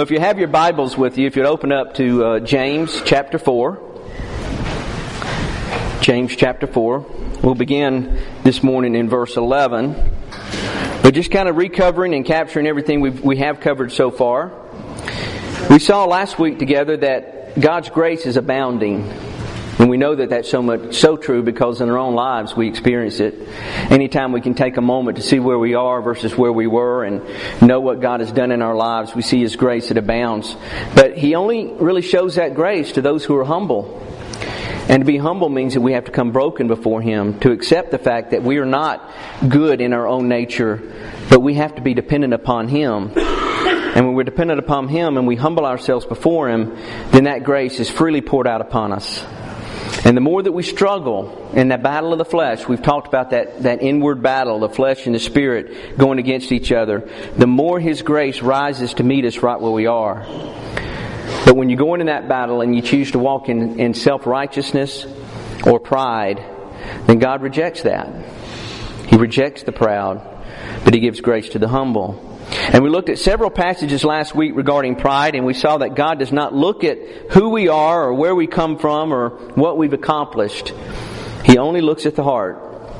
Well, if you have your Bibles with you, if you'd open up to James chapter 4. James chapter 4. We'll begin this morning in verse 11. But just kind of recovering and capturing everything we have covered so far. We saw last week together that God's grace is abounding. And we know that that's so true because in our own lives we experience it. Anytime we can take a moment to see where we are versus where we were and know what God has done in our lives, we see His grace that abounds. But He only really shows that grace to those who are humble. And to be humble means that we have to come broken before Him, to accept the fact that we are not good in our own nature, but we have to be dependent upon Him. And when we're dependent upon Him and we humble ourselves before Him, then that grace is freely poured out upon us. And the more that we struggle in that battle of the flesh, we've talked about that inward battle, the flesh and the spirit going against each other, the more His grace rises to meet us right where we are. But when you go into that battle and you choose to walk in self-righteousness or pride, then God rejects that. He rejects the proud, but He gives grace to the humble. And we looked at several passages last week regarding pride, and we saw that God does not look at who we are or where we come from or what we've accomplished. He only looks at the heart.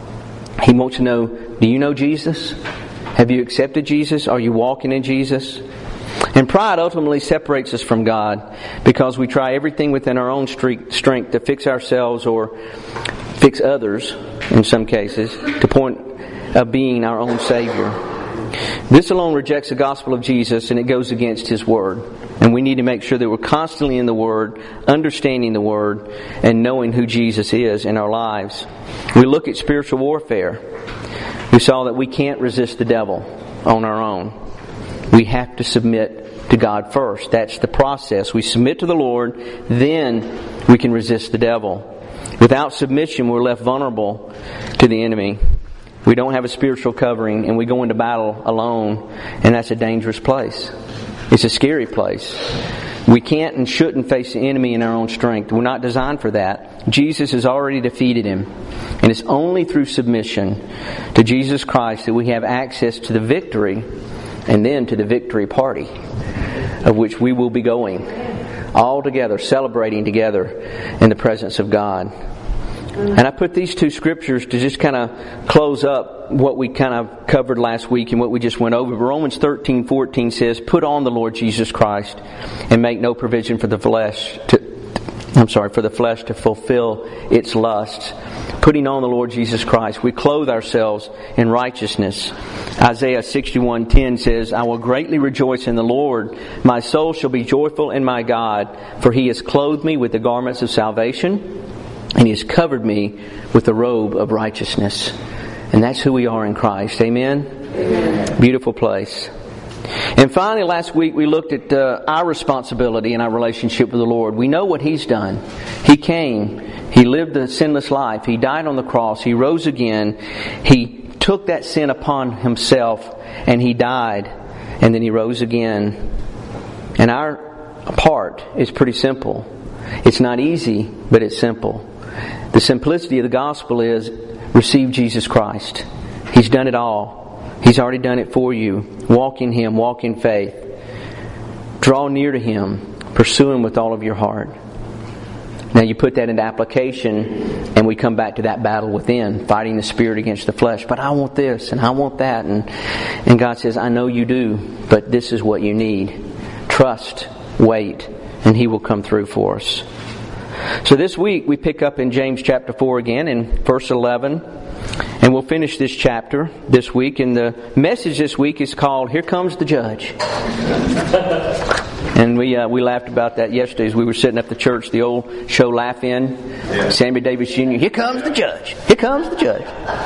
He wants to know, do you know Jesus? Have you accepted Jesus? Are you walking in Jesus? And pride ultimately separates us from God because we try everything within our own strength to fix ourselves or fix others, in some cases, to the point of being our own Savior. This alone rejects the gospel of Jesus, and it goes against His Word. And we need to make sure that we're constantly in the Word, understanding the Word, and knowing who Jesus is in our lives. We look at spiritual warfare. We saw that we can't resist the devil on our own. We have to submit to God first. That's the process. We submit to the Lord, then we can resist the devil. Without submission, we're left vulnerable to the enemy. We don't have a spiritual covering, and we go into battle alone, and that's a dangerous place. It's a scary place. We can't and shouldn't face the enemy in our own strength. We're not designed for that. Jesus has already defeated him. And it's only through submission to Jesus Christ that we have access to the victory, and then to the victory party, of which we will be going, all together, celebrating together in the presence of God. And I put these two scriptures to just kind of close up what we kind of covered last week and what we just went over. Romans 13:14 says, "Put on the Lord Jesus Christ and make no provision for the flesh to fulfill its lusts." Putting on the Lord Jesus Christ, we clothe ourselves in righteousness. Isaiah 61:10 says, "I will greatly rejoice in the Lord. My soul shall be joyful in my God, for He has clothed me with the garments of salvation, and He has covered me with the robe of righteousness." And that's who we are in Christ. Amen? Amen. Beautiful place. And finally, last week we looked at our responsibility in our relationship with the Lord. We know what He's done. He came. He lived a sinless life. He died on the cross. He rose again. He took that sin upon Himself, and He died. And then He rose again. And our part is pretty simple. It's not easy, but it's simple. The simplicity of the gospel is receive Jesus Christ. He's done it all. He's already done it for you. Walk in Him. Walk in faith. Draw near to Him. Pursue Him with all of your heart. Now you put that into application, and we come back to that battle within, fighting the spirit against the flesh. But I want this, and I want that. And God says, I know you do, but this is what you need. Trust, wait, and He will come through for us. So this week we pick up in James chapter 4 again in verse 11. And we'll finish this chapter this week. And the message this week is called, "Here Comes the Judge." And we laughed about that yesterday as we were sitting at the church, the old show Laugh In. Yeah. Sammy Davis Jr., "Here comes the judge. Here comes the judge."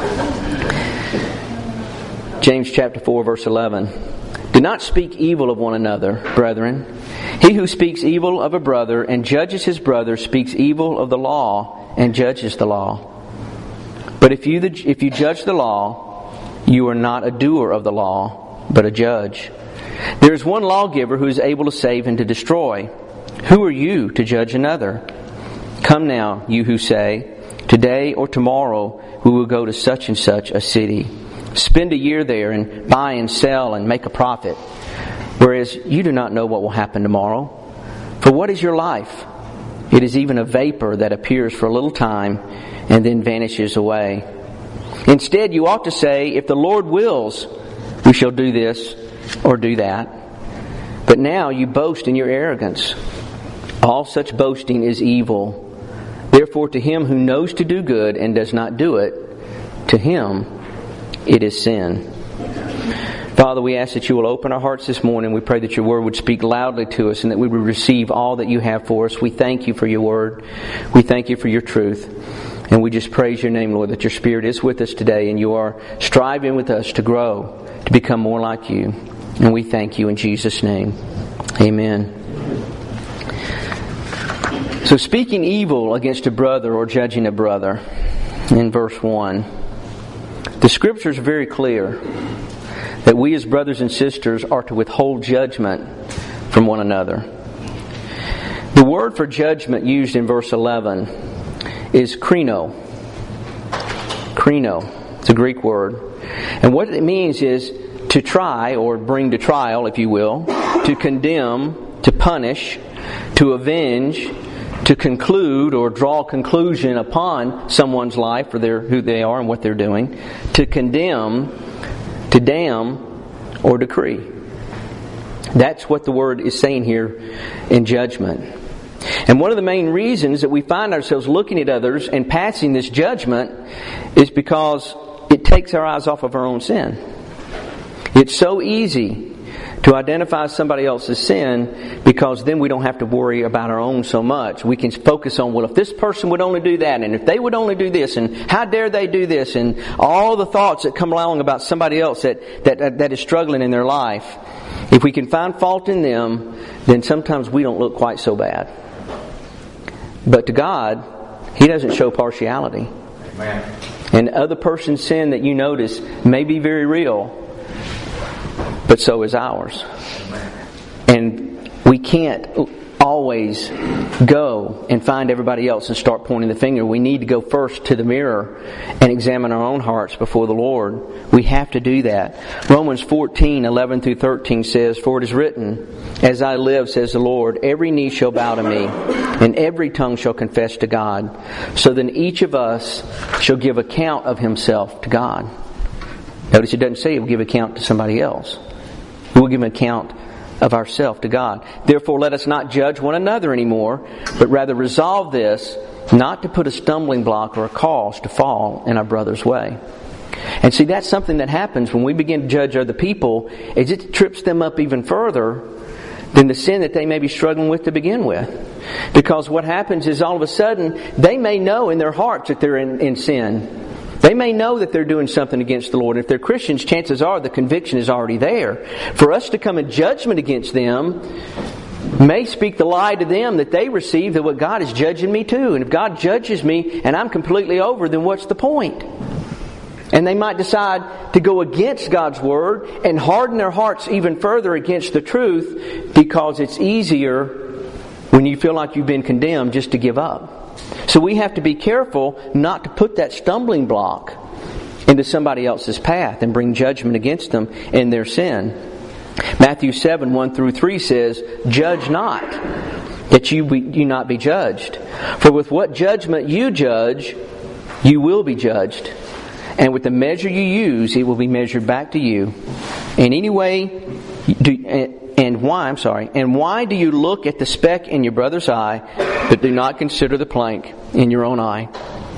James chapter 4 verse 11. "Do not speak evil of one another, brethren. He who speaks evil of a brother and judges his brother speaks evil of the law and judges the law. But if you judge the law, you are not a doer of the law, but a judge. There is one lawgiver who is able to save and to destroy. Who are you to judge another? Come now, you who say, today or tomorrow we will go to such and such a city. Spend a year there and buy and sell and make a profit. whereas you do not know what will happen tomorrow. For what is your life? It is even a vapor that appears for a little time and then vanishes away. Instead, you ought to say, if the Lord wills, we shall do this or do that. But now you boast in your arrogance. All such boasting is evil. Therefore, to him who knows to do good and does not do it, to him it is sin. Father, we ask that you will open our hearts this morning. We pray that your word would speak loudly to us and that we would receive all that you have for us. We thank you for your word. We thank you for your truth. And we just praise your name, Lord, that your Spirit is with us today and you are striving with us to grow, to become more like you. And we thank you in Jesus' name. Amen. So speaking evil against a brother or judging a brother, in verse 1, the Scriptures are very clear that we as brothers and sisters are to withhold judgment from one another. The word for judgment used in verse 11 is krino. Krino. It's a Greek word. And what it means is to try or bring to trial, if you will, to condemn, to punish, to avenge, to conclude or draw conclusion upon someone's life or who they are and what they're doing, to condemn, to damn, or decree. That's what the word is saying here in judgment. And one of the main reasons that we find ourselves looking at others and passing this judgment is because it takes our eyes off of our own sin. It's so easy to identify somebody else's sin because then we don't have to worry about our own so much. We can focus on, well, if this person would only do that, and if they would only do this, and how dare they do this, and all the thoughts that come along about somebody else that is struggling in their life. If we can find fault in them, then sometimes we don't look quite so bad. But to God, He doesn't show partiality. Amen. And the other person's sin that you notice may be very real, but so is ours. And we can't always go and find everybody else and start pointing the finger. We need to go first to the mirror and examine our own hearts before the Lord. We have to do that. Romans 14:11 through 13 says, "For it is written, as I live, says the Lord, every knee shall bow to me, and every tongue shall confess to God. So then each of us shall give account of himself to God." Notice it doesn't say he'll give account to somebody else. We'll give an account of ourselves to God. Therefore, let us not judge one another anymore, but rather resolve this, not to put a stumbling block or a cause to fall in our brother's way. And see, that's something that happens when we begin to judge other people, is it trips them up even further than the sin that they may be struggling with to begin with. Because what happens is all of a sudden, they may know in their hearts that they're in sin. They may know that they're doing something against the Lord. If they're Christians, chances are the conviction is already there. For us to come in judgment against them may speak the lie to them that they receive that what God is judging me too. And if God judges me and I'm completely over, then what's the point? And they might decide to go against God's Word and harden their hearts even further against the truth, because it's easier when you feel like you've been condemned just to give up. So we have to be careful not to put that stumbling block into somebody else's path and bring judgment against them in their sin. Matthew 7:1 through 3 says, "Judge not, that you not be judged. For with what judgment you judge, you will be judged. And with the measure you use, it will be measured back to you. And why do you look at the speck in your brother's eye, but do not consider the plank in your own eye?"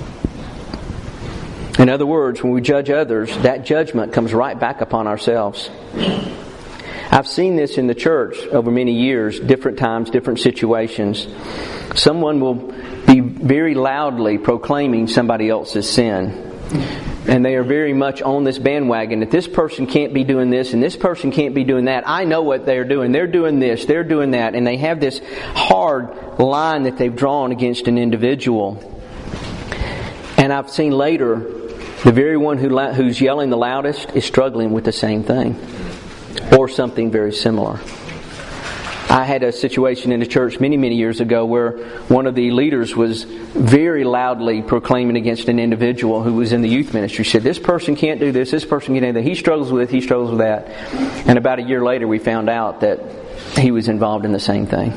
In other words, when we judge others, that judgment comes right back upon ourselves. I've seen this in the church over many years, different times, different situations. Someone will be very loudly proclaiming somebody else's sin. And they are very much on this bandwagon that this person can't be doing this and this person can't be doing that. I know what they're doing. They're doing this. They're doing that. And they have this hard line that they've drawn against an individual. And I've seen later, the very one who's yelling the loudest is struggling with the same thing or something very similar. I had a situation in the church many, many years ago where one of the leaders was very loudly proclaiming against an individual who was in the youth ministry. She said, this person can't do this person can't do that. He struggles with that. And about a year later we found out that he was involved in the same thing.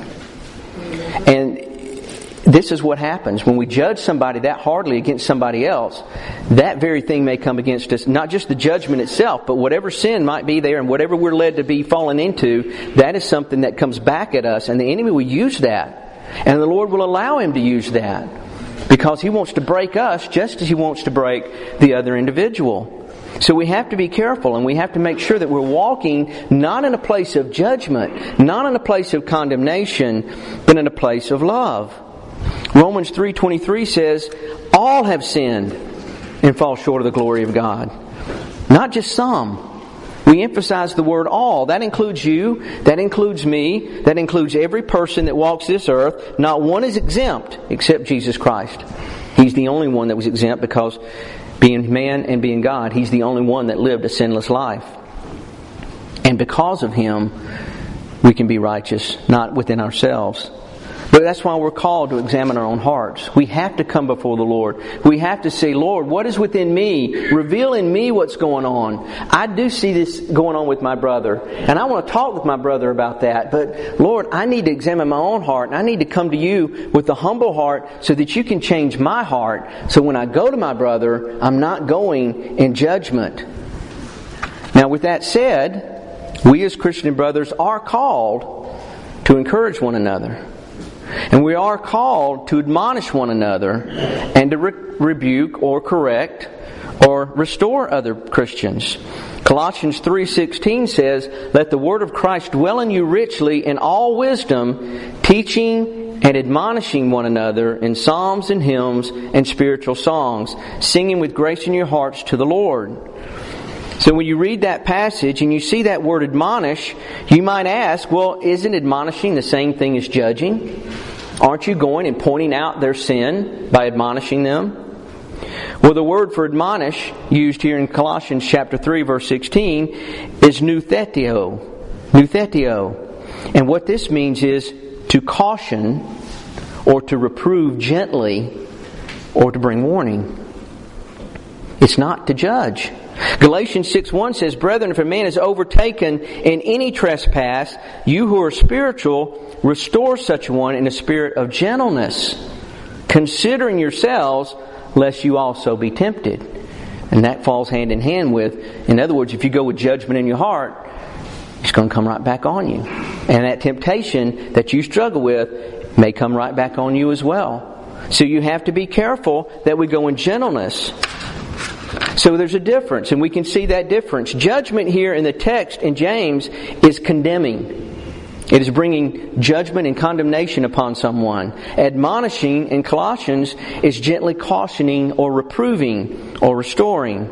And this is what happens when we judge somebody that hardly against somebody else. That very thing may come against us, not just the judgment itself, but whatever sin might be there and whatever we're led to be fallen into, that is something that comes back at us, and the enemy will use that. And the Lord will allow him to use that because He wants to break us just as He wants to break the other individual. So we have to be careful, and we have to make sure that we're walking not in a place of judgment, not in a place of condemnation, but in a place of love. Romans 3:23 says, all have sinned and fall short of the glory of God. Not just some. We emphasize the word all. That includes you, that includes me, that includes every person that walks this earth. Not one is exempt except Jesus Christ. He's the only one that was exempt because being man and being God, He's the only one that lived a sinless life. And because of Him, we can be righteous, not within ourselves. But that's why we're called to examine our own hearts. We have to come before the Lord. We have to say, Lord, what is within me? Reveal in me what's going on. I do see this going on with my brother, and I want to talk with my brother about that. But Lord, I need to examine my own heart, and I need to come to You with a humble heart so that You can change my heart. So when I go to my brother, I'm not going in judgment. Now with that said, we as Christian brothers are called to encourage one another. And we are called to admonish one another and to rebuke or correct or restore other Christians. Colossians 3:16 says, let the word of Christ dwell in you richly in all wisdom, teaching and admonishing one another in psalms and hymns and spiritual songs, singing with grace in your hearts to the Lord. So when you read that passage and you see that word admonish, you might ask, well, isn't admonishing the same thing as judging? Aren't you going and pointing out their sin by admonishing them? Well, the word for admonish used here in Colossians chapter 3 verse 16 is nouthetio. Nouthetio. And what this means is to caution or to reprove gently or to bring warning. It's not to judge. Galatians 6:1 says, brethren, if a man is overtaken in any trespass, you who are spiritual, restore such a one in a spirit of gentleness, considering yourselves, lest you also be tempted. And that falls hand in hand with, in other words, if you go with judgment in your heart, it's going to come right back on you. And that temptation that you struggle with may come right back on you as well. So you have to be careful that we go in gentleness. So there's a difference, and we can see that difference. Judgment here in the text in James is condemning. It is bringing judgment and condemnation upon someone. Admonishing in Colossians is gently cautioning or reproving or restoring.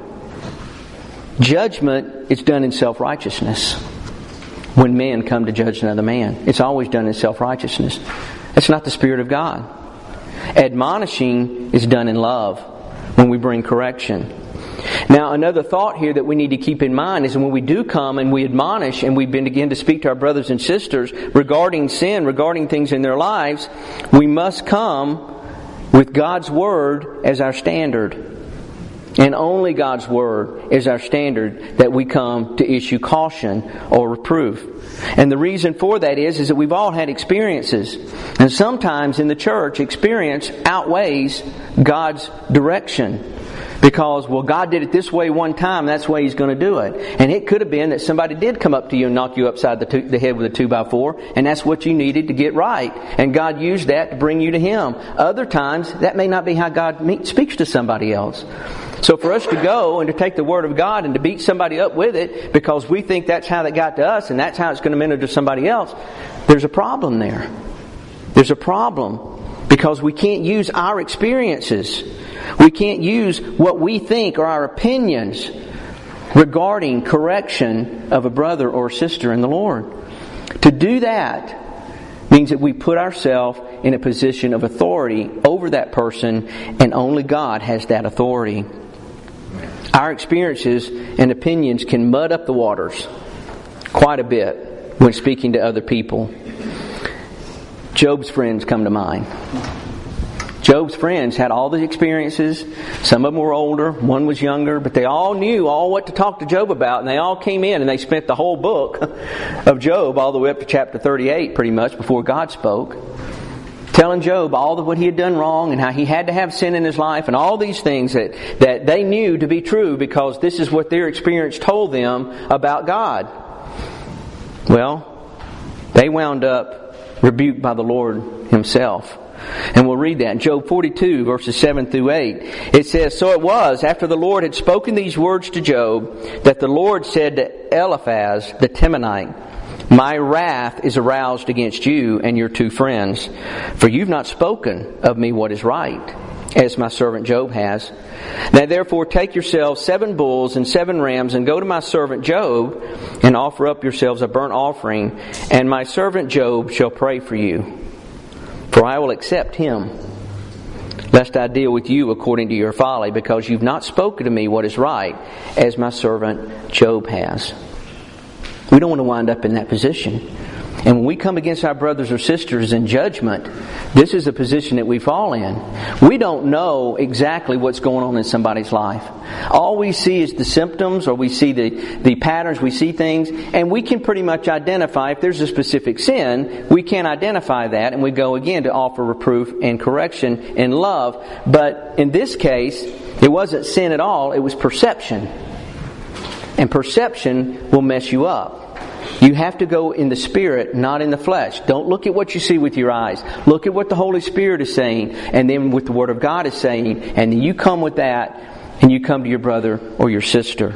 Judgment is done in self-righteousness. When men come to judge another man, it's always done in self-righteousness. That's not the Spirit of God. Admonishing is done in love when we bring correction. Now, another thought here that we need to keep in mind is when we do come and we admonish and we begin to speak to our brothers and sisters regarding sin, regarding things in their lives, we must come with God's Word as our standard. And only God's Word is our standard that we come to issue caution or reproof. And the reason for that is that we've all had experiences. And sometimes in the church, experience outweighs God's direction. Because, well, God did it this way one time, that's the way He's going to do it. And it could have been that somebody did come up to you and knock you upside the head with a 2x4, and that's what you needed to get right. And God used that to bring you to Him. Other times, that may not be how God speaks to somebody else. So for us to go and to take the Word of God and to beat somebody up with it because we think that's how that got to us and that's how it's going to minister to somebody else, there's a problem there. There's a problem. Because we can't use our experiences. We can't use what we think or our opinions regarding correction of a brother or sister in the Lord. To do that means that we put ourselves in a position of authority over that person, and only God has that authority. Our experiences and opinions can mud up the waters quite a bit when speaking to other people. Job's friends come to mind. Job's friends had all the experiences. Some of them were older, one was younger, but they all knew what to talk to Job about, and they all came in and they spent the whole book of Job all the way up to chapter 38 pretty much before God spoke, telling Job all of what he had done wrong and how he had to have sin in his life and all these things that they knew to be true because this is what their experience told them about God. Well, they wound up rebuked by the Lord Himself. And we'll read that in Job 42, verses 7 through 8. It says, "So it was, after the Lord had spoken these words to Job, that the Lord said to Eliphaz the Temanite, 'My wrath is aroused against you and your two friends, for you've not spoken of me what is right, as my servant Job has. Now therefore take yourselves 7 bulls and 7 rams, and go to my servant Job, and offer up yourselves a burnt offering, and my servant Job shall pray for you. For I will accept him, lest I deal with you according to your folly, because you've not spoken to me what is right, as my servant Job has.'" We don't want to wind up in that position. And when we come against our brothers or sisters in judgment, this is a position that we fall in. We don't know exactly what's going on in somebody's life. All we see is the symptoms, or we see the patterns, we see things, and we can pretty much identify if there's a specific sin, we can identify that, and we go again to offer reproof and correction in love. But in this case, it wasn't sin at all, it was perception. And perception will mess you up. You have to go in the Spirit, not in the flesh. Don't look at what you see with your eyes. Look at what the Holy Spirit is saying, and then what the Word of God is saying, and then you come with that, and you come to your brother or your sister.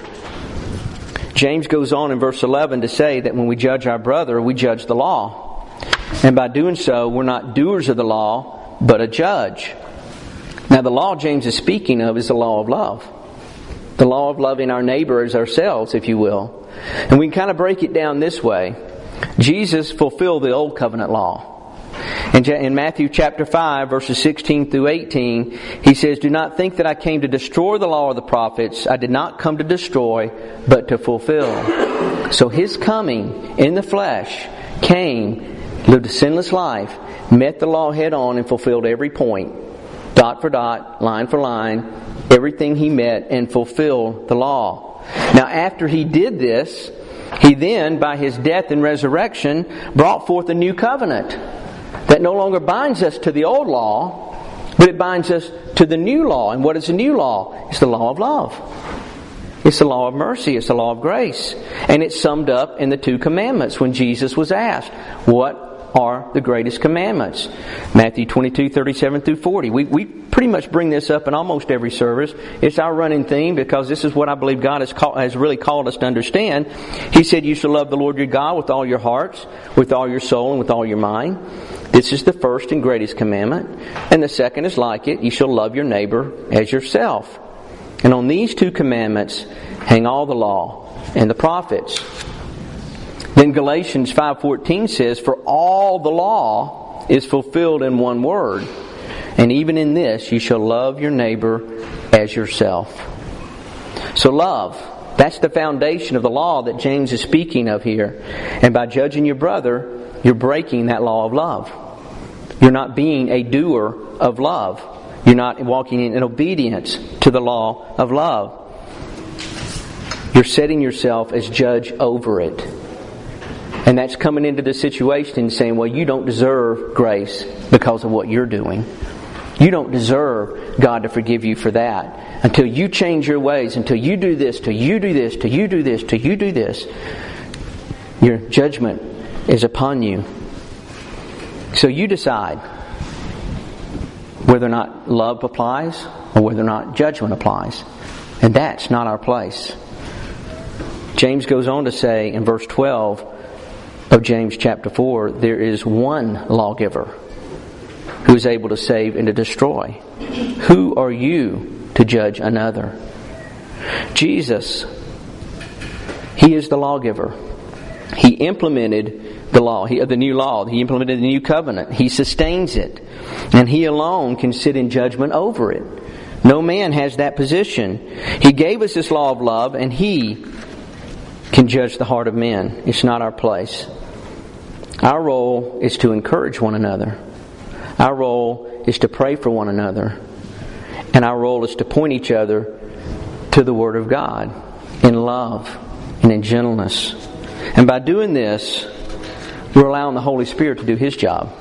James goes on in verse 11 to say that when we judge our brother, we judge the law. And by doing so, we're not doers of the law, but a judge. Now the law James is speaking of is the law of love. The law of loving our neighbor as ourselves, if you will. And we can kind of break it down this way. Jesus fulfilled the Old Covenant law. In Matthew chapter 5, verses 16 through 18, He says, "Do not think that I came to destroy the law of the prophets. I did not come to destroy, but to fulfill." So His coming in the flesh came, lived a sinless life, met the law head on, and fulfilled every point. Dot for dot, line for line, everything He met and fulfilled the law. Now after He did this, He then, by His death and resurrection, brought forth a new covenant that no longer binds us to the old law, but it binds us to the new law. And what is the new law? It's the law of love. It's the law of mercy. It's the law of grace. And it's summed up in the 2 commandments when Jesus was asked, "What are the greatest commandments?" Matthew 22, 37 through 40. We pretty much bring this up in almost every service. It's our running theme because this is what I believe God has really called us to understand. He said, "You shall love the Lord your God with all your hearts, with all your soul, and with all your mind. This is the first and greatest commandment. And the second is like it. You shall love your neighbor as yourself. And on these 2 commandments hang all the law and the prophets." Then Galatians 5:14 says, "For all the law is fulfilled in one word. And even in this you shall love your neighbor as yourself." So love, that's the foundation of the law that James is speaking of here. And by judging your brother, you're breaking that law of love. You're not being a doer of love. You're not walking in obedience to the law of love. You're setting yourself as judge over it. And that's coming into the situation and saying, well, you don't deserve grace because of what you're doing. You don't deserve God to forgive you for that. Until you change your ways, until you do this, till you do this, till you do this, till you do this, your judgment is upon you. So you decide whether or not love applies or whether or not judgment applies. And that's not our place. James goes on to say in verse 12 of James chapter 4, there is one lawgiver who is able to save and to destroy. Who are you to judge another? Jesus, He is the lawgiver. He implemented the law, the new law. He implemented the new covenant. He sustains it. And He alone can sit in judgment over it. No man has that position. He gave us this law of love, and He can judge the heart of men. It's not our place. Our role is to encourage one another. Our role is to pray for one another. And our role is to point each other to the Word of God in love and in gentleness. And by doing this, we're allowing the Holy Spirit to do His job.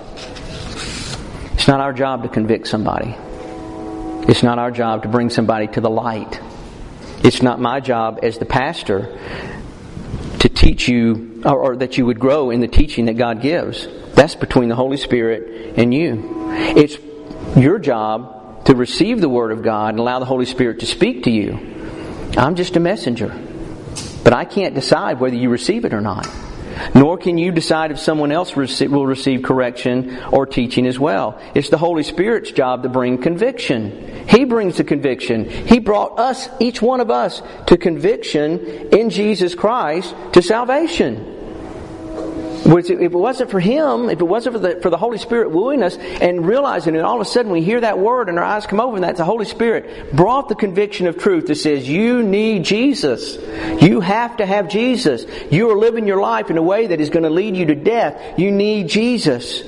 It's not our job to convict somebody. It's not our job to bring somebody to the light. It's not my job as the pastor to teach you, or that you would grow in the teaching that God gives. That's between the Holy Spirit and you. It's your job to receive the Word of God and allow the Holy Spirit to speak to you. I'm just a messenger. But I can't decide whether you receive it or not. Nor can you decide if someone else will receive correction or teaching as well. It's the Holy Spirit's job to bring conviction. He brings the conviction. He brought us, each one of us, to conviction in Jesus Christ, to salvation. If it wasn't for Him, if it wasn't for the Holy Spirit wooing us and realizing it, all of a sudden we hear that word and our eyes come over, and that's the Holy Spirit brought the conviction of truth that says, you need Jesus. You have to have Jesus. You are living your life in a way that is going to lead you to death. You need Jesus.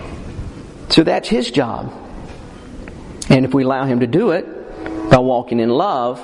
So that's His job. And if we allow Him to do it by walking in love,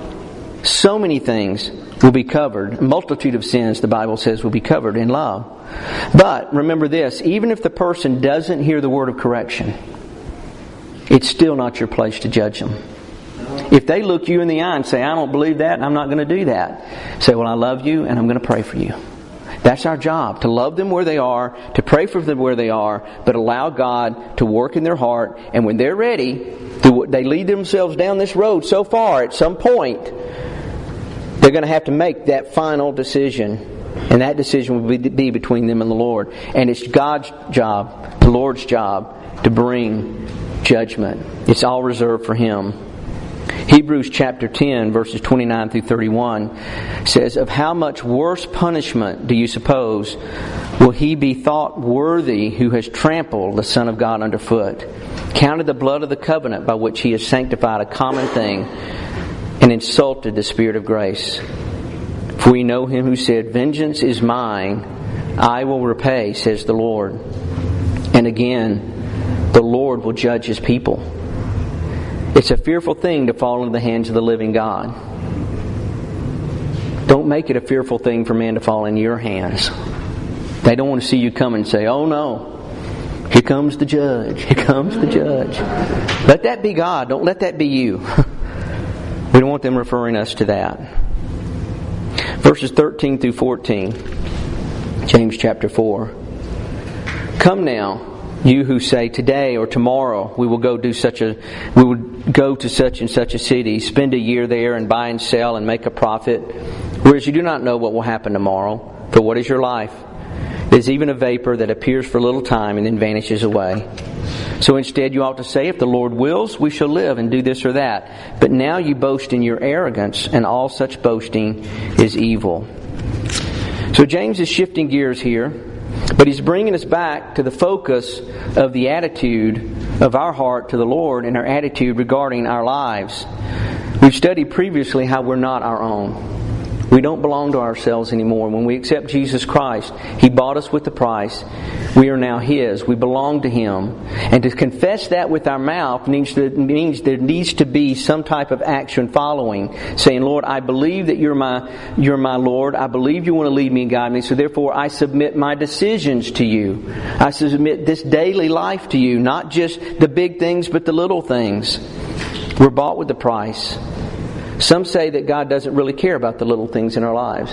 so many things will be covered. A multitude of sins, the Bible says, will be covered in love. But remember this, even if the person doesn't hear the word of correction, it's still not your place to judge them. If they look you in the eye and say, I don't believe that and I'm not going to do that, say, well, I love you and I'm going to pray for you. That's our job, to love them where they are, to pray for them where they are, but allow God to work in their heart. And when they're ready, they lead themselves down this road so far, at some point, they're going to have to make that final decision. And that decision will be between them and the Lord. And it's God's job, the Lord's job, to bring judgment. It's all reserved for Him. Hebrews chapter 10, verses 29 through 31 says, of how much worse punishment do you suppose will he be thought worthy who has trampled the Son of God underfoot, counted the blood of the covenant by which He has sanctified a common thing, and insulted the Spirit of grace? For we know Him who said, vengeance is mine, I will repay, says the Lord. And again, the Lord will judge His people. It's a fearful thing to fall into the hands of the living God. Don't make it a fearful thing for man to fall in your hands. They don't want to see you come and say, oh no, here comes the judge, here comes the judge. Let that be God, don't let that be you. We don't want them referring us to that. Verses 13 through 14, James chapter 4. Come now, you who say, today or tomorrow we will go to such and such a city, spend a year there and buy and sell and make a profit, whereas you do not know what will happen tomorrow. For what is your life? It is even a vapor that appears for a little time and then vanishes away. So instead you ought to say, if the Lord wills, we shall live and do this or that. But now you boast in your arrogance, and all such boasting is evil. So James is shifting gears here, but he's bringing us back to the focus of the attitude of our heart to the Lord and our attitude regarding our lives. We've studied previously how we're not our own. We don't belong to ourselves anymore. When we accept Jesus Christ, He bought us with the price. We are now His. We belong to Him. And to confess that with our mouth means there needs to be some type of action following. Saying, Lord, I believe that You're my Lord. I believe You want to lead me and guide me. So therefore I submit my decisions to You. I submit this daily life to You. Not just the big things, but the little things. We're bought with the price. Some say that God doesn't really care about the little things in our lives.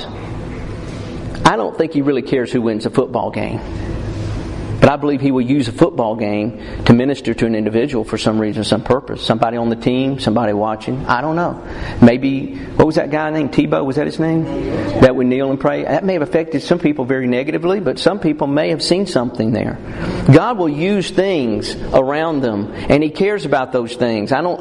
I don't think He really cares who wins a football game. But I believe He will use a football game to minister to an individual for some reason, some purpose. Somebody on the team, somebody watching. I don't know. Maybe, what was that guy named? Tebow, was that his name? That would kneel and pray. That may have affected some people very negatively, but some people may have seen something there. God will use things around them, and He cares about those things. Y'all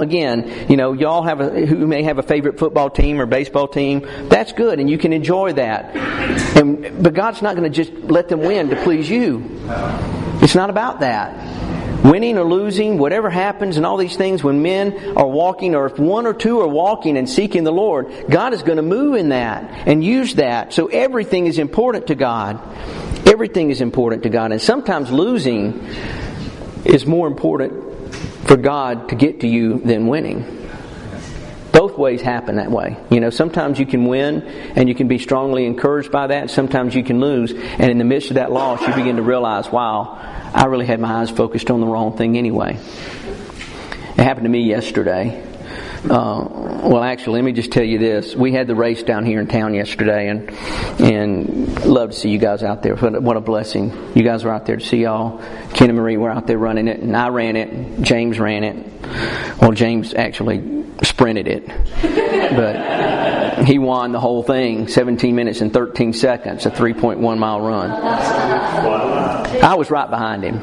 who may have a favorite football team or baseball team, that's good, and you can enjoy that. But God's not going to just let them win to please you. It's not about that. Winning or losing, whatever happens and all these things, when men are walking, or if one or two are walking and seeking the Lord, God is going to move in that and use that. So everything is important to God. Everything is important to God. And sometimes losing is more important for God to get to you than winning. Both ways happen that way. Sometimes you can win and you can be strongly encouraged by that. Sometimes you can lose. And in the midst of that loss, you begin to realize, wow, I really had my eyes focused on the wrong thing anyway. It happened to me yesterday. Well, actually, let me just tell you this. We had the race down here in town yesterday, and love to see you guys out there. What a blessing. You guys were out there to see y'all. Ken and Marie were out there running it, and I ran it. James ran it. Well, James actually sprinted it. But he won the whole thing, 17 minutes and 13 seconds, a 3.1 mile run. I was right behind him.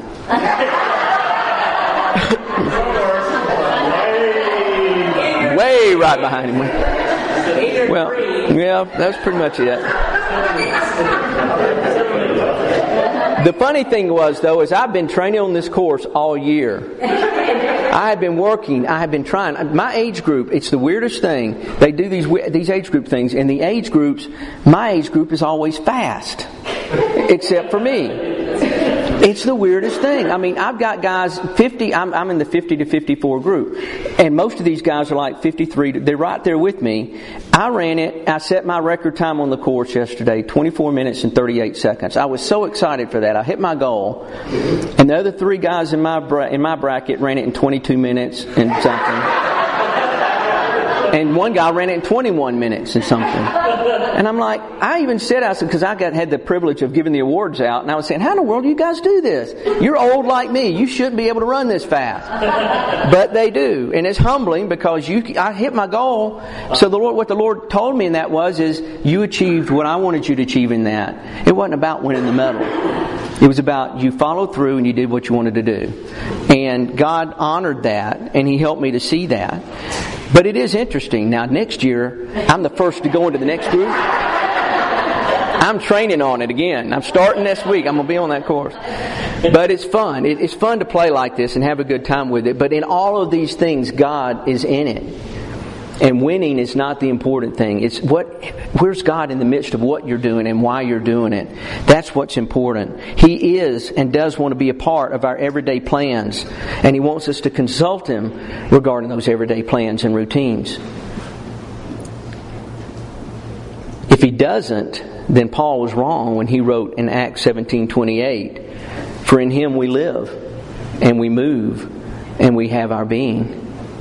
Way right behind him. Well, yeah, that's pretty much it. The funny thing was, though, is I've been training on this course all year. I have been working. I have been trying. My age group, it's the weirdest thing. They do these age group things, and the age groups, my age group is always fast, except for me. It's the weirdest thing. I mean, I've got guys 50. I'm in the 50 to 54 group, and most of these guys are like 53. They're right there with me. I ran it. I set my record time on the course yesterday, 24 minutes and 38 seconds. I was so excited for that. I hit my goal, and the other three guys in my bracket ran it in 22 minutes and something. And one guy ran it in 21 minutes and something. And I'm like, I even said, because I had the privilege of giving the awards out, and I was saying, how in the world do you guys do this? You're old like me. You shouldn't be able to run this fast. But they do. And it's humbling because I hit my goal. So what the Lord told me in that is you achieved what I wanted you to achieve in that. It wasn't about winning the medal. It was about you followed through and you did what you wanted to do. And God honored that, and He helped me to see that. But it is interesting. Now, next year, I'm the first to go into the next group. I'm training on it again. I'm starting next week. I'm going to be on that course. But it's fun. It's fun to play like this and have a good time with it. But in all of these things, God is in it. And winning is not the important thing. It's where's God in the midst of what you're doing and why you're doing it. That's what's important. He is and does want to be a part of our everyday plans. And He wants us to consult Him regarding those everyday plans and routines. If He doesn't, then Paul was wrong when he wrote in Acts 17:28, "For in Him we live, and we move, and we have our being."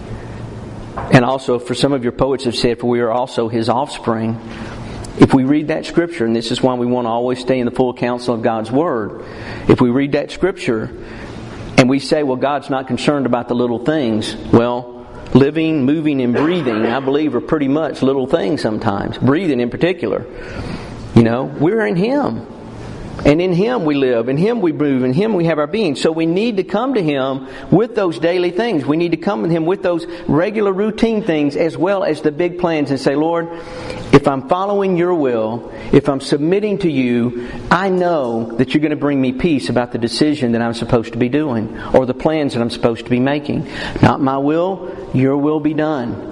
And also, for some of your poets have said, "For we are also His offspring." If we read that Scripture, and this is why we want to always stay in the full counsel of God's Word. If we read that Scripture, and we say, well, God's not concerned about the little things. Well, living, moving, and breathing, I believe, are pretty much little things sometimes. Breathing in particular. We're in Him. And in Him we live, in Him we move, in Him we have our being. So we need to come to Him with those daily things. We need to come to Him with those regular routine things as well as the big plans and say, Lord, if I'm following Your will, if I'm submitting to You, I know that You're going to bring me peace about the decision that I'm supposed to be doing or the plans that I'm supposed to be making. Not my will, Your will be done.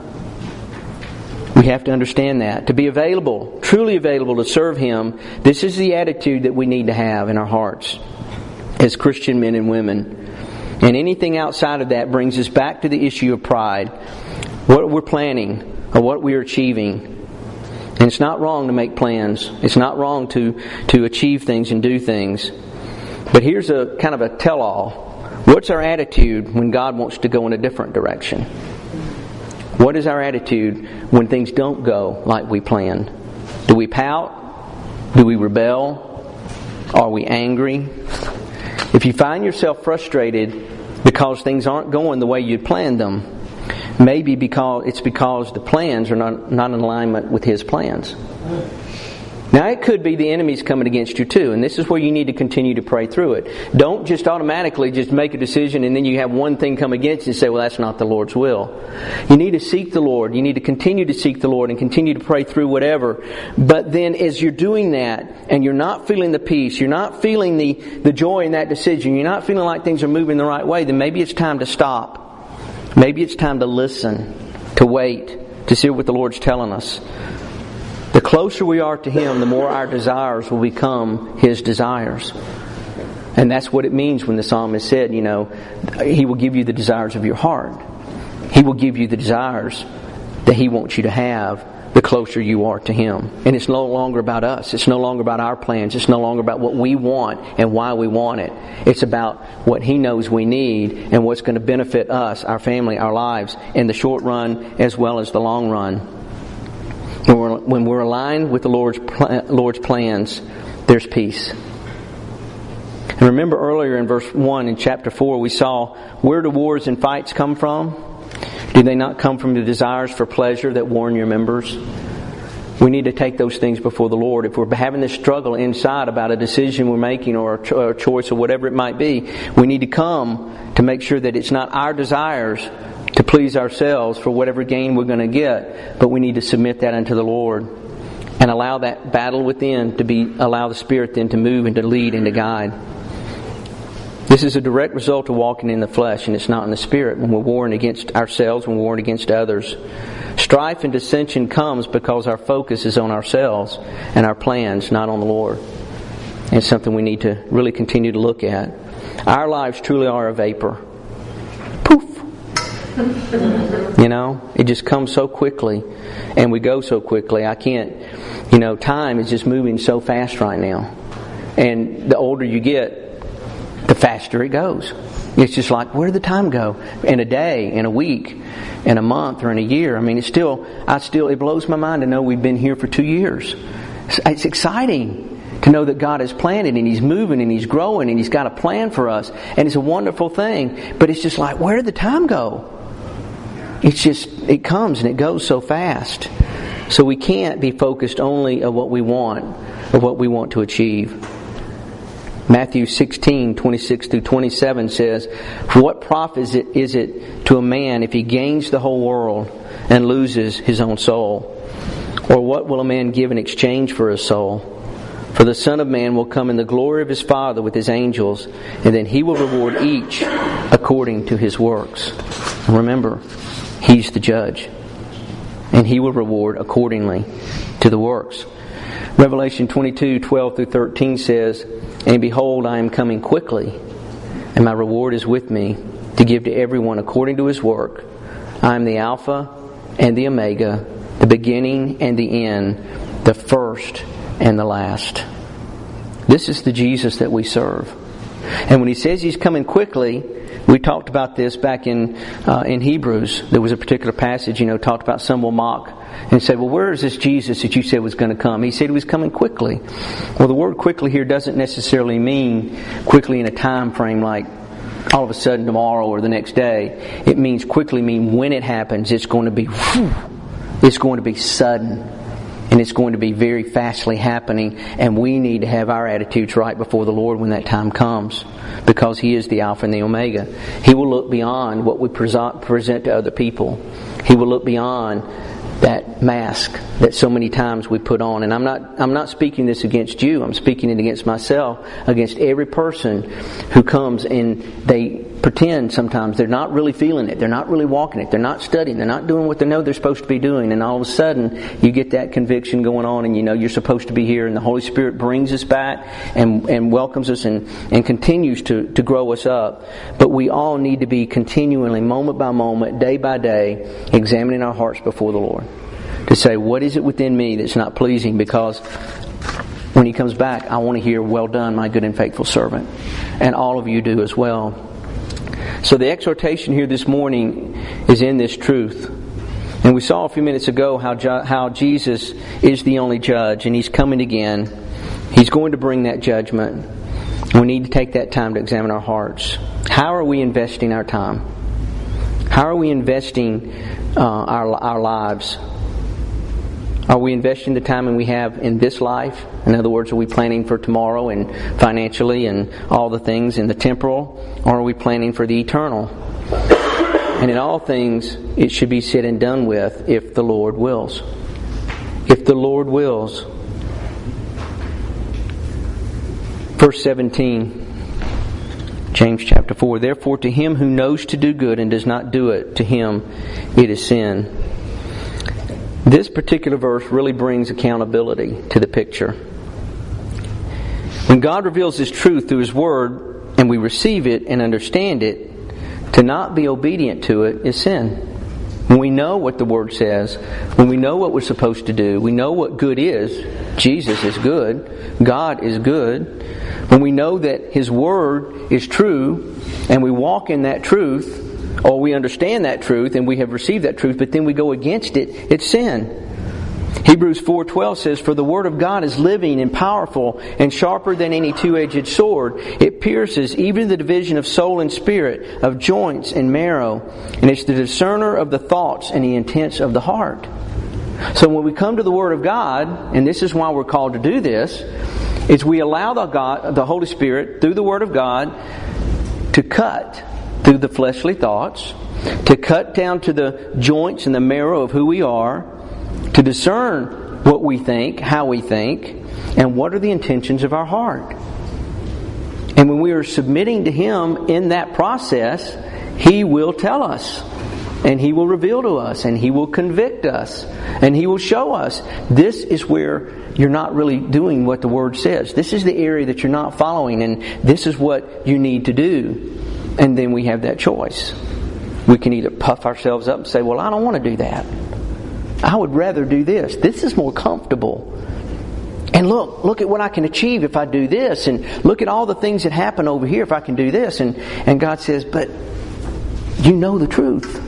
We have to understand that. To be available, truly available to serve Him, this is the attitude that we need to have in our hearts as Christian men and women. And anything outside of that brings us back to the issue of pride. What we're planning or what we're achieving. And it's not wrong to make plans. It's not wrong to achieve things and do things. But here's a kind of a tell-all. What's our attitude when God wants to go in a different direction? What is our attitude when things don't go like we planned? Do we pout? Do we rebel? Are we angry? If you find yourself frustrated because things aren't going the way you'd planned them, maybe it's because the plans are not in alignment with His plans. Now, it could be the enemy's coming against you too, and this is where you need to continue to pray through it. Don't just automatically just make a decision and then you have one thing come against you and say, well, that's not the Lord's will. You need to seek the Lord. You need to continue to seek the Lord and continue to pray through whatever. But then as you're doing that and you're not feeling the peace, you're not feeling the joy in that decision, you're not feeling like things are moving the right way, then maybe it's time to stop. Maybe it's time to listen, to wait, to see what the Lord's telling us. The closer we are to Him, the more our desires will become His desires. And that's what it means when the psalmist said, He will give you the desires of your heart. He will give you the desires that He wants you to have the closer you are to Him. And it's no longer about us. It's no longer about our plans. It's no longer about what we want and why we want it. It's about what He knows we need and what's going to benefit us, our family, our lives in the short run as well as the long run. When we're aligned with the Lord's plans, there's peace. And remember earlier in verse 1 in chapter 4, we saw, where do wars and fights come from? Do they not come from the desires for pleasure that warn your members? We need to take those things before the Lord. If we're having this struggle inside about a decision we're making or a choice or whatever it might be, we need to come to make sure that it's not our desires to please ourselves for whatever gain we're going to get, but we need to submit that unto the Lord and allow that battle within allow the Spirit then to move and to lead and to guide. This is a direct result of walking in the flesh, and it's not in the Spirit. When we're warring against ourselves, when we're warring against others, strife and dissension comes because our focus is on ourselves and our plans, not on the Lord. And it's something we need to really continue to look at. Our lives truly are a vapor. Poof! It just comes so quickly, and we go so quickly. Time is just moving so fast right now. And the older you get, the faster it goes. It's just like, where did the time go? In a day, in a week, in a month, or in a year. It blows my mind to know we've been here for 2 years. It's exciting to know that God has planted and He's moving and He's growing and He's got a plan for us. And it's a wonderful thing. But it's just like, where did the time go? It comes and it goes so fast. So we can't be focused only on what we want or what we want to achieve. Matthew 16:26-27 says, what profit is it to a man if he gains the whole world and loses his own soul? Or what will a man give in exchange for his soul? For the Son of Man will come in the glory of His Father with His angels, and then He will reward each according to his works. And remember, He's the judge, and He will reward accordingly to the works. Revelation 22:12-13 says, and behold, I am coming quickly, and my reward is with me, to give to everyone according to his work. I am the Alpha and the Omega, the beginning and the end, the first and the last. This is the Jesus that we serve. And when He says He's coming quickly, we talked about this back in Hebrews. There was a particular passage, talked about some will mock and say, well, where is this Jesus that you said was going to come? He said He was coming quickly. Well, the word quickly here doesn't necessarily mean quickly in a time frame like all of a sudden tomorrow or the next day. It means quickly when it happens, it's going to be sudden. And it's going to be very fastly happening, and we need to have our attitudes right before the Lord when that time comes, because He is the Alpha and the Omega. He will look beyond what we present to other people. He will look beyond that mask that so many times we put on. And I'm not speaking this against you. I'm speaking it against myself, against every person who comes and they pretend sometimes they're not really feeling it. They're not really walking it. They're not studying. They're not doing what they know they're supposed to be doing. And all of a sudden, you get that conviction going on, and you're supposed to be here, and the Holy Spirit brings us back and welcomes us and continues to grow us up. But we all need to be continually, moment by moment, day by day, examining our hearts before the Lord. To say, what is it within me that's not pleasing? Because when He comes back, I want to hear, well done, my good and faithful servant. And all of you do as well. So the exhortation here this morning is in this truth. And we saw a few minutes ago how Jesus is the only judge, and He's coming again. He's going to bring that judgment. We need to take that time to examine our hearts. How are we investing our time? How are we investing our lives? Are we investing the time we have in this life? In other words, are we planning for tomorrow and financially and all the things in the temporal? Or are we planning for the eternal? And in all things, it should be said and done with if the Lord wills. If the Lord wills. Verse 17, James chapter 4. Therefore to him who knows to do good and does not do it, to him it is sin. This particular verse really brings accountability to the picture. When God reveals His truth through His Word, and we receive it and understand it, to not be obedient to it is sin. When we know what the Word says, when we know what we're supposed to do, we know what good is. Jesus is good. God is good. When we know that His Word is true, and we walk in that truth, or we understand that truth, and we have received that truth, but then we go against it, it's sin. Hebrews 4:12 says, "For the Word of God is living and powerful and sharper than any two-edged sword. It pierces even the division of soul and spirit, of joints and marrow, and it's the discerner of the thoughts and the intents of the heart." So when we come to the Word of God, and this is why we're called to do this, is we allow the Holy Spirit, through the Word of God, to cut through the fleshly thoughts, to cut down to the joints and the marrow of who we are, to discern what we think, how we think, and what are the intentions of our heart. And when we are submitting to Him in that process, He will tell us, and He will reveal to us, and He will convict us, and He will show us, this is where you're not really doing what the Word says. This is the area that you're not following, and this is what you need to do. And then we have that choice. We can either puff ourselves up and say, well, I don't want to do that. I would rather do this. This is more comfortable. And look at what I can achieve if I do this. And look at all the things that happen over here if I can do this. And God says, but you know the truth.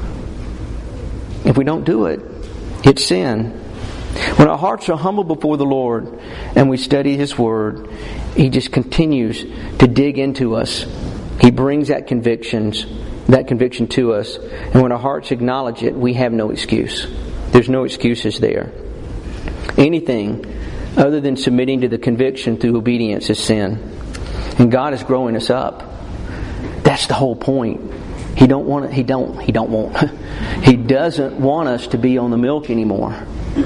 If we don't do it, it's sin. When our hearts are humble before the Lord and we study His Word, He just continues to dig into us. He brings that conviction to us. And when our hearts acknowledge it, we have no excuse. There's no excuses there. Anything other than submitting to the conviction through obedience is sin. And God is growing us up. That's the whole point. He doesn't want us to be on the milk anymore.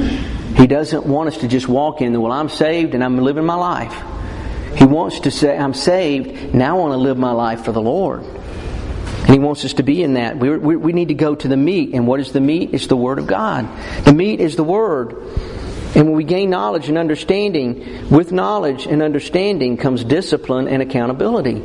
He doesn't want us to just walk in, well, I'm saved and I'm living my life. He wants to say, I'm saved, now I want to live my life for the Lord. And He wants us to be in that. We need to go to the meat. And what is the meat? It's the Word of God. The meat is the Word. And when we gain knowledge and understanding, with knowledge and understanding comes discipline and accountability.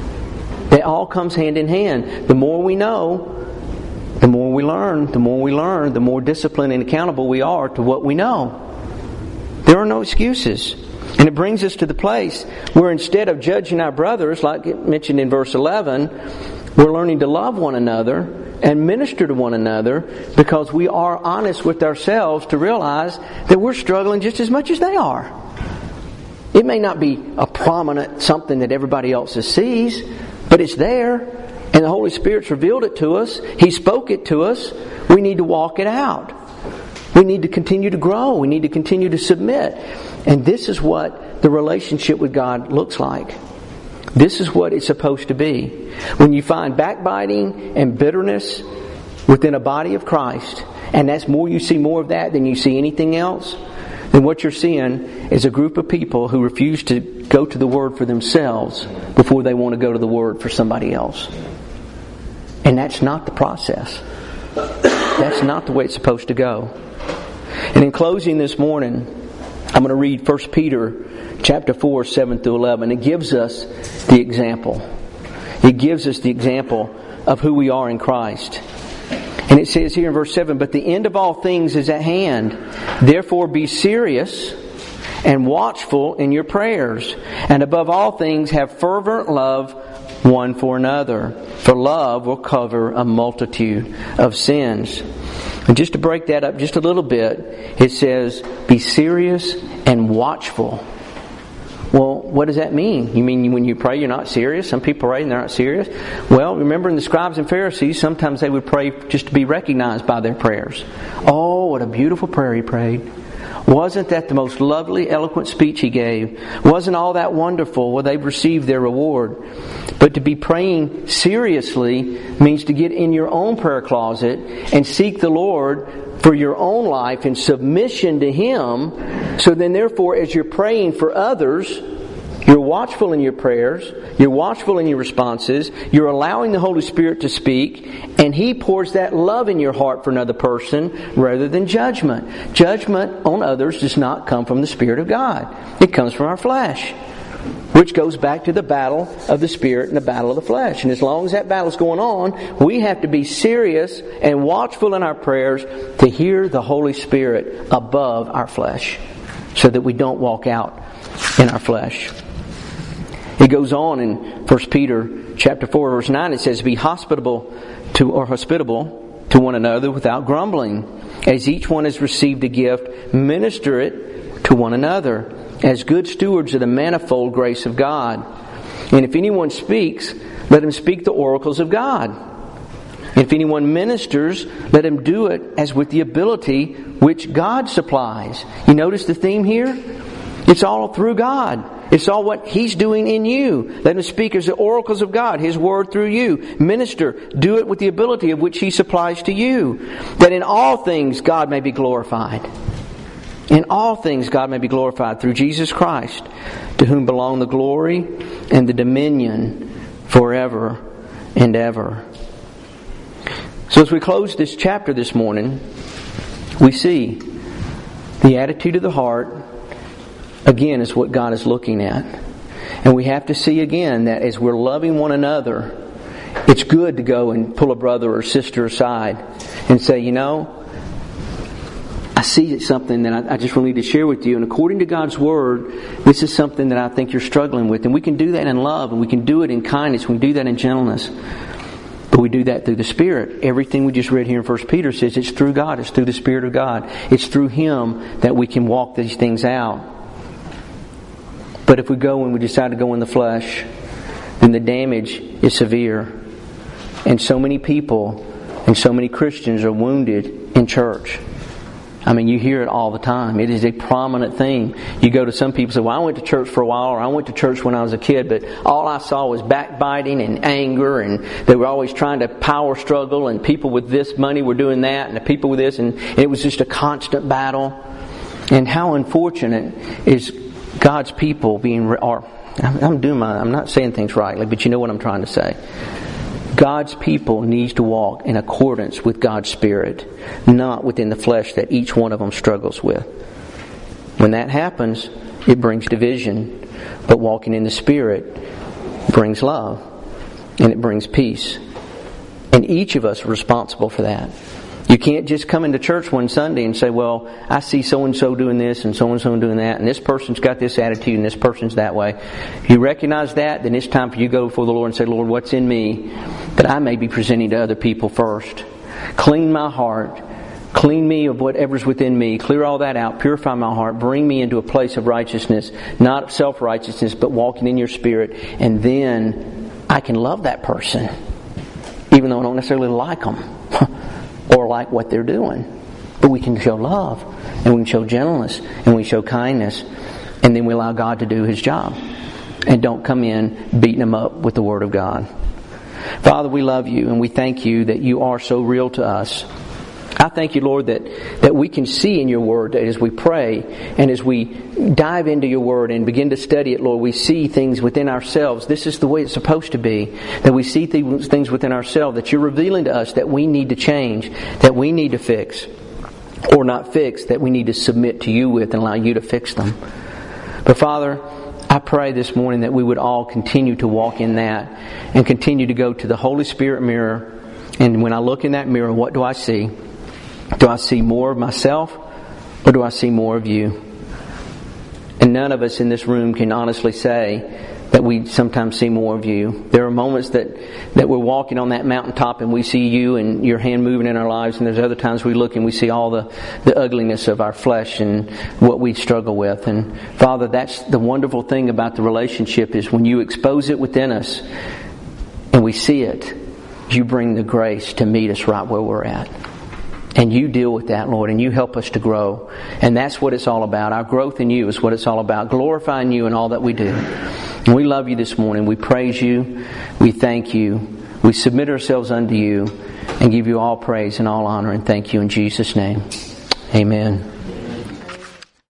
It all comes hand in hand. The more we know, the more we learn. The more we learn, the more disciplined and accountable we are to what we know. There are no excuses. And it brings us to the place where instead of judging our brothers, like it mentioned in verse 11, we're learning to love one another and minister to one another because we are honest with ourselves to realize that we're struggling just as much as they are. It may not be a prominent something that everybody else sees, but it's there. And the Holy Spirit's revealed it to us. He spoke it to us. We need to walk it out. We need to continue to grow. We need to continue to submit. And this is what the relationship with God looks like. This is what it's supposed to be. When you find backbiting and bitterness within a body of Christ, and you see more of that than you see anything else, then what you're seeing is a group of people who refuse to go to the Word for themselves before they want to go to the Word for somebody else. And that's not the process. That's not the way it's supposed to go. And in closing this morning, I'm going to read 1 Peter chapter 4, 7 through 11. It gives us the example. It gives us the example of who we are in Christ. And it says here in verse 7, "But the end of all things is at hand. Therefore be serious and watchful in your prayers. And above all things have fervent love one for another. For love will cover a multitude of sins." And just to break that up just a little bit, it says, be serious and watchful. Well, what does that mean? You mean when you pray you're not serious? Some people pray and they're not serious. Well, remember in the scribes and Pharisees, sometimes they would pray just to be recognized by their prayers. Oh, what a beautiful prayer he prayed. Wasn't that the most lovely, eloquent speech he gave? Wasn't all that wonderful? Well, they've received their reward. But to be praying seriously means to get in your own prayer closet and seek the Lord for your own life in submission to Him. So then therefore, as you're praying for others, You're watchful in your prayers. You're watchful in your responses. You're allowing the Holy Spirit to speak. And He pours that love in your heart for another person rather than judgment. Judgment on others does not come from the Spirit of God. It comes from our flesh. Which goes back to the battle of the Spirit and the battle of the flesh. And as long as that battle's going on, we have to be serious and watchful in our prayers to hear the Holy Spirit above our flesh, so that we don't walk out in our flesh. It goes on in 1 Peter chapter 4, verse 9. It says, "Be hospitable to one another without grumbling. As each one has received a gift, minister it to one another, as good stewards of the manifold grace of God. And if anyone speaks, let him speak the oracles of God. And if anyone ministers, let him do it as with the ability which God supplies." You notice the theme here? It's all through God. It's all what He's doing in you. Let him speak as the oracles of God, His Word through you. Minister, do it with the ability of which He supplies to you, that in all things God may be glorified. In all things God may be glorified through Jesus Christ, to whom belong the glory and the dominion forever and ever. So as we close this chapter this morning, we see the attitude of the heart, again, is what God is looking at. And we have to see again that as we're loving one another, it's good to go and pull a brother or sister aside and say, you know, I see it's something that I just really need to share with you. And according to God's Word, this is something that I think you're struggling with. And we can do that in love, and we can do it in kindness, we can do that in gentleness. But we do that through the Spirit. Everything we just read here in 1 Peter says it's through God. It's through the Spirit of God. It's through Him that we can walk these things out. But if we go and we decide to go in the flesh, then the damage is severe. And so many people and so many Christians are wounded in church. I mean, you hear it all the time. It is a prominent thing. You go to some people and say, well, I went to church for a while, or I went to church when I was a kid, but all I saw was backbiting and anger, and they were always trying to power struggle, and people with this money were doing that, and the people with this, and it was just a constant battle. And how unfortunate is God's people being... I'm not saying things rightly, but you know what I'm trying to say. God's people needs to walk in accordance with God's Spirit, not within the flesh that each one of them struggles with. When that happens, it brings division. But walking in the Spirit brings love, and it brings peace. And each of us are responsible for that. You can't just come into church one Sunday and say, well, I see so-and-so doing this and so-and-so doing that, and this person's got this attitude and this person's that way. If you recognize that, then it's time for you to go before the Lord and say, Lord, what's in me that I may be presenting to other people first? Clean my heart. Clean me of whatever's within me. Clear all that out. Purify my heart. Bring me into a place of righteousness, not self-righteousness, but walking in your Spirit. And then I can love that person, even though I don't necessarily like them or like what they're doing. But we can show love, and we can show gentleness, and we show kindness, and then we allow God to do His job. And don't come in beating them up with the Word of God. Father, we love You, and we thank You that You are so real to us. I thank You, Lord, that we can see in Your Word that as we pray and as we dive into Your Word and begin to study it, Lord, we see things within ourselves. This is the way it's supposed to be. That we see things within ourselves that You're revealing to us that we need to change, that we need to fix. Or not fix, that we need to submit to You with and allow You to fix them. But Father, I pray this morning that we would all continue to walk in that and continue to go to the Holy Spirit mirror. And when I look in that mirror, what do I see? Do I see more of myself, or do I see more of You? And none of us in this room can honestly say that we sometimes see more of You. There are moments that we're walking on that mountaintop and we see You and Your hand moving in our lives, and there's other times we look and we see all the ugliness of our flesh and what we struggle with. And Father, that's the wonderful thing about the relationship, is when You expose it within us and we see it, You bring the grace to meet us right where we're at. And You deal with that, Lord, and You help us to grow. And that's what it's all about. Our growth in You is what it's all about. Glorifying You in all that we do. And we love You this morning. We praise You. We thank You. We submit ourselves unto You and give You all praise and all honor and thank You in Jesus' name. Amen.